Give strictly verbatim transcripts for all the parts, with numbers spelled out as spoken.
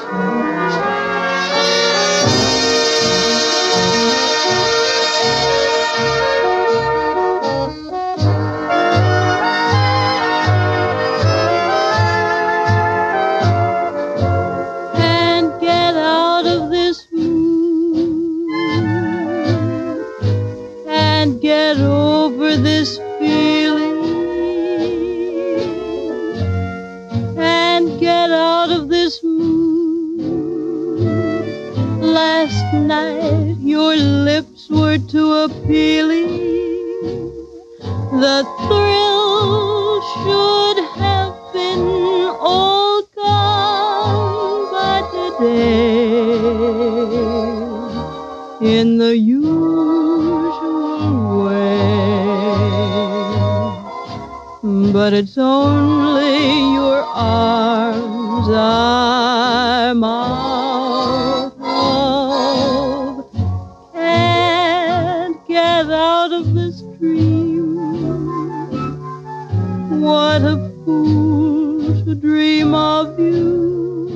But it's only your arms I'm out of. Can't get out of this dream. What a fool to dream of you.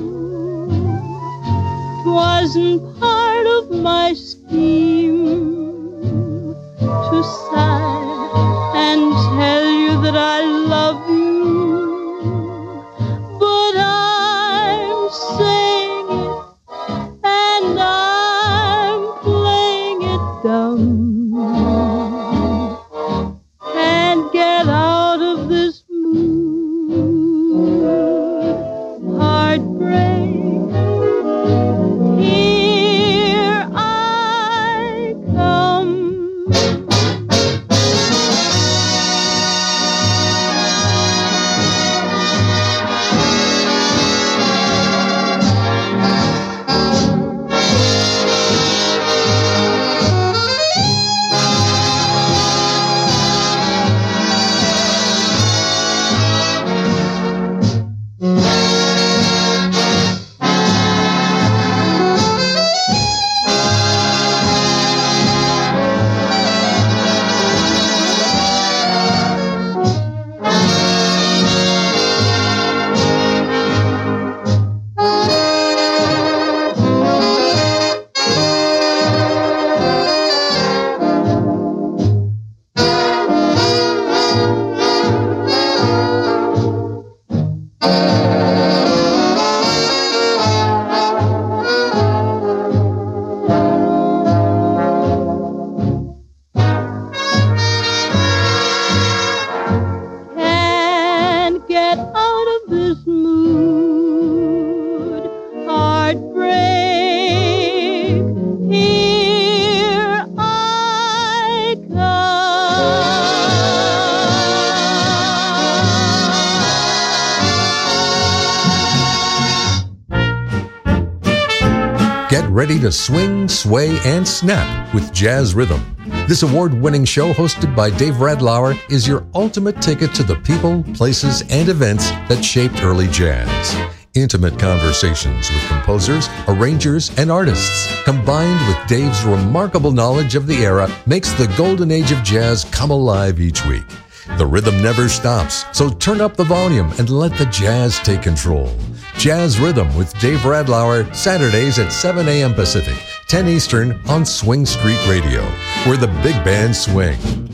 'Twasn't part of my scheme to sigh and tell you that I love you, but I'm saying it and I'm playing it dumb. Can't get out of this mood. Heartbreak, here I come. Get ready to swing, sway, and snap with Jazz Rhythm. This award-winning show hosted by Dave Radlauer is your ultimate ticket to the people, places, and events that shaped early jazz. Intimate conversations with composers, arrangers, and artists, combined with Dave's remarkable knowledge of the era, makes the golden age of jazz come alive each week. The rhythm never stops, so turn up the volume and let the jazz take control. Jazz Rhythm with Dave Radlauer, Saturdays at seven a.m. Pacific, ten Eastern on Swing Street Radio, where the big bands swing.